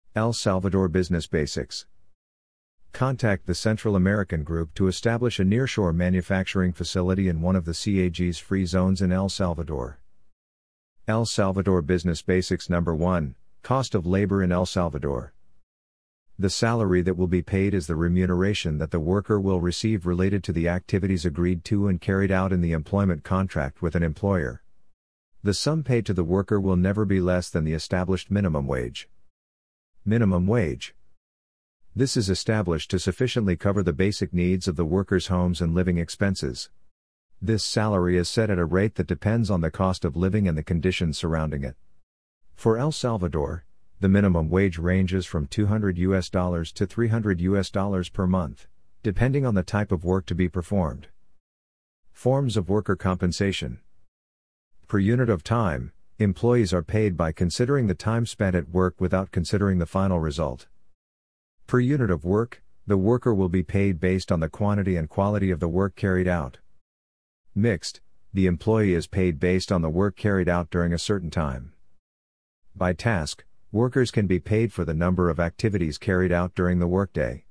El Salvador Business Basics. Contact the Central American Group to establish a nearshore manufacturing facility in one of the CAG's free zones in El Salvador. El Salvador Business Basics Number 1, Cost of Labor in El Salvador. The salary that will be paid is the remuneration that the worker will receive related to the activities agreed to and carried out in the employment contract with an employer. The sum paid to the worker will never be less than the established minimum wage. Minimum wage. This is established to sufficiently cover the basic needs of the workers' homes and living expenses. This salary is set at a rate that depends on the cost of living and the conditions surrounding it. For El Salvador, the minimum wage ranges from $200 to $300 per month, depending on the type of work to be performed. Forms of worker compensation. Per unit of time, employees are paid by considering the time spent at work without considering the final result. Per unit of work, the worker will be paid based on the quantity and quality of the work carried out. Mixed, the employee is paid based on the work carried out during a certain time. By task, workers can be paid for the number of activities carried out during the workday.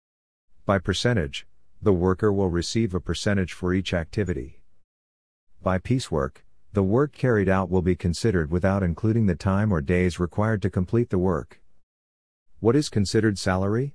By percentage, the worker will receive a percentage for each activity. By piecework, the work carried out will be considered without including the time or days required to complete the work. What is considered salary?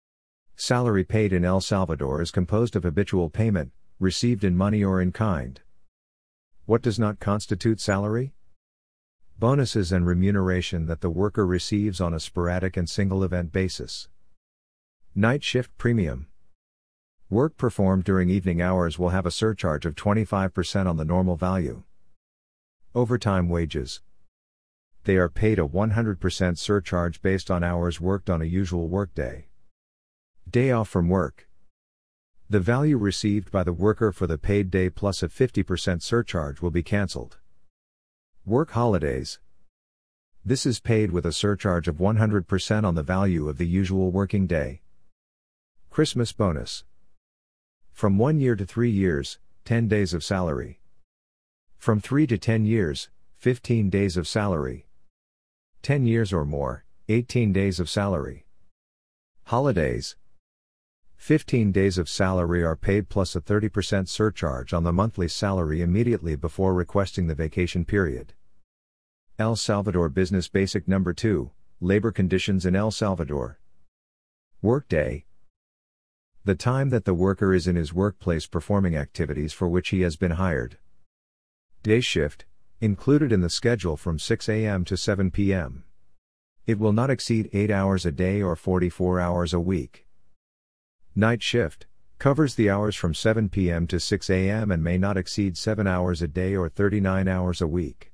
Salary paid in El Salvador is composed of habitual payment, received in money or in kind. What does not constitute salary? Bonuses and remuneration that the worker receives on a sporadic and single event basis. Night shift premium. Work performed during evening hours will have a surcharge of 25% on the normal value. Overtime wages. They are paid a 100% surcharge based on hours worked on a usual workday. Day off from work. The value received by the worker for the paid day plus a 50% surcharge will be cancelled. Work holidays. This is paid with a surcharge of 100% on the value of the usual working day. Christmas bonus. From 1 year to 3 years, 10 days of salary. From 3 to 10 years, 15 days of salary. 10 years or more, 18 days of salary. Holidays. 15 days of salary are paid plus a 30% surcharge on the monthly salary immediately before requesting the vacation period. El Salvador Business Basic Number 2, Labor Conditions in El Salvador. Workday. The time that the worker is in his workplace performing activities for which he has been hired. Day shift, included in the schedule from 6 a.m. to 7 p.m. It will not exceed 8 hours a day or 44 hours a week. Night shift, covers the hours from 7 p.m. to 6 a.m. and may not exceed 7 hours a day or 39 hours a week.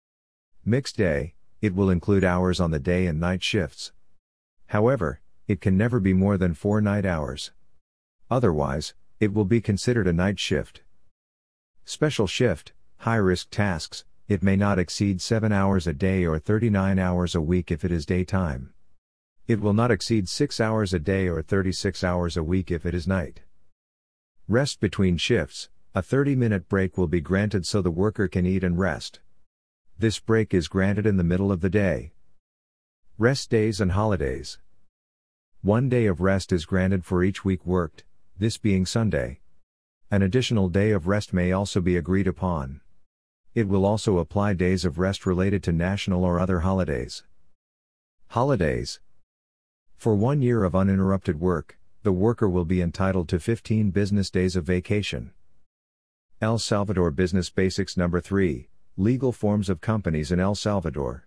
Mixed day, it will include hours on the day and night shifts. However, it can never be more than 4 night hours. Otherwise, it will be considered a night shift. Special shift, high-risk tasks, it may not exceed 7 hours a day or 39 hours a week if it is daytime. It will not exceed 6 hours a day or 36 hours a week if it is night. Rest between shifts, a 30-minute break will be granted so the worker can eat and rest. This break is granted in the middle of the day. Rest days and holidays. 1 day of rest is granted for each week worked, this being Sunday. An additional day of rest may also be agreed upon. It will also apply days of rest related to national or other holidays. Holidays. For 1 year of uninterrupted work, the worker will be entitled to 15 business days of vacation. El Salvador Business Basics Number 3, Legal Forms of Companies in El Salvador.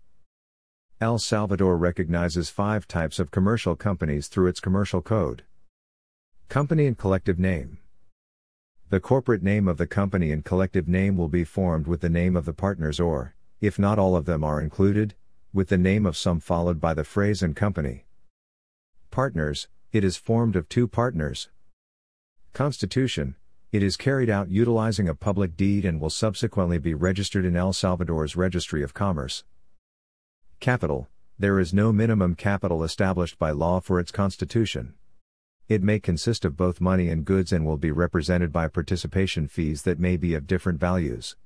El Salvador recognizes 5 types of commercial companies through its commercial code. Company and collective name. The corporate name of the company and collective name will be formed with the name of the partners or, if not all of them are included, with the name of some followed by the phrase and company. Partners, it is formed of 2 partners. Constitution, it is carried out utilizing a public deed and will subsequently be registered in El Salvador's Registry of Commerce. Capital, there is no minimum capital established by law for its constitution. It may consist of both money and goods and will be represented by participation fees that may be of different values.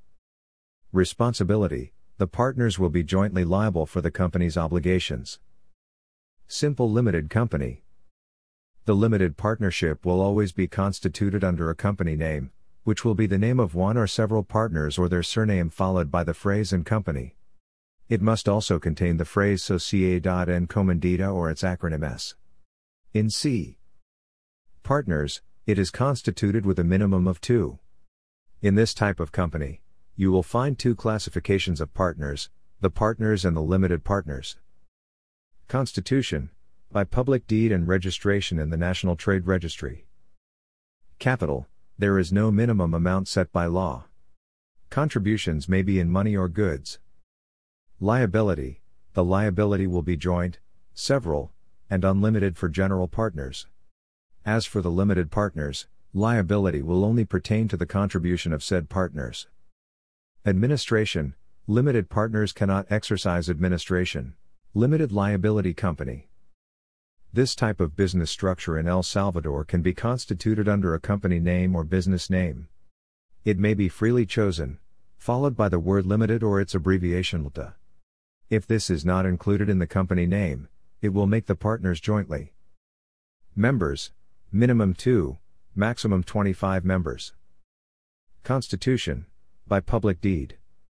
Responsibility, the partners will be jointly liable for the company's obligations. Simple limited company. The limited partnership will always be constituted under a company name, which will be the name of one or several partners or their surname followed by the phrase and company. It must also contain the phrase Sociedad Encomendada or its acronym S. In C. Partners, it is constituted with a minimum of 2. In this type of company, you will find 2 classifications of partners, the partners and the limited partners. Constitution, by public deed and registration in the National Trade Registry. Capital, there is no minimum amount set by law. Contributions may be in money or goods. Liability, the liability will be joint, several, and unlimited for general partners. As for the limited partners, liability will only pertain to the contribution of said partners. Administration, limited partners cannot exercise administration. Limited liability company. This type of business structure in El Salvador can be constituted under a company name or business name. It may be freely chosen, followed by the word limited or its abbreviation LTA. If this is not included in the company name, it will make the partners jointly. Members, minimum 2, maximum 25 members. Constitution, by public deed.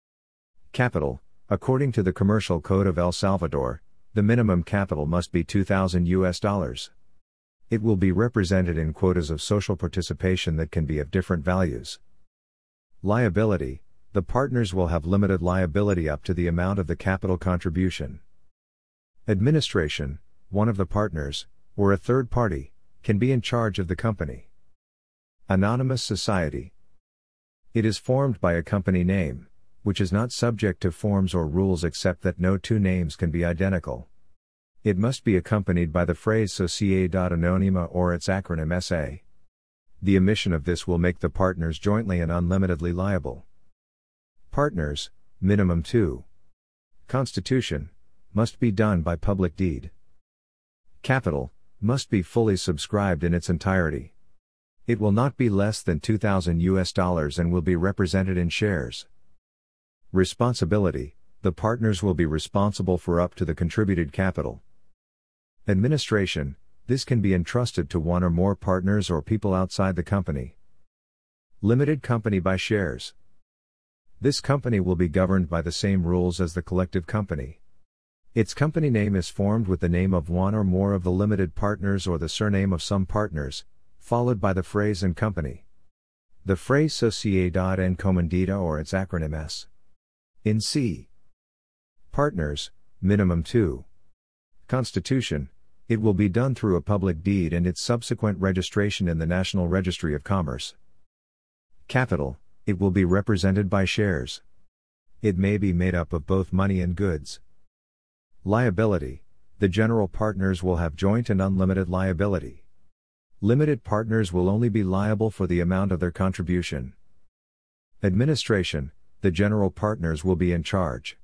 Capital, according to the Commercial Code of El Salvador, the minimum capital must be $2,000. It will be represented in quotas of social participation that can be of different values. Liability, the partners will have limited liability up to the amount of the capital contribution. Administration, one of the partners, or a third party, can be in charge of the company. Anonymous society. It is formed by a company name, which is not subject to forms or rules except that no 2 names can be identical. It must be accompanied by the phrase Sociedad Anónima or its acronym SA. The omission of this will make the partners jointly and unlimitedly liable. Partners, minimum 2. Constitution, must be done by public deed. Capital, must be fully subscribed in its entirety. It will not be less than $2,000 and will be represented in shares. Responsibility, the partners will be responsible for up to the contributed capital. Administration, this can be entrusted to one or more partners or people outside the company. Limited company by shares. This company will be governed by the same rules as the collective company. Its company name is formed with the name of one or more of the limited partners or the surname of some partners, followed by the phrase and company. The phrase Sociedad Encomendada or its acronym S. In C. Partners, minimum 2. Constitution, it will be done through a public deed and its subsequent registration in the National Registry of Commerce. Capital, it will be represented by shares. It may be made up of both money and goods. Liability, the general partners will have joint and unlimited liability. Limited partners will only be liable for the amount of their contribution. Administration, the general partners will be in charge.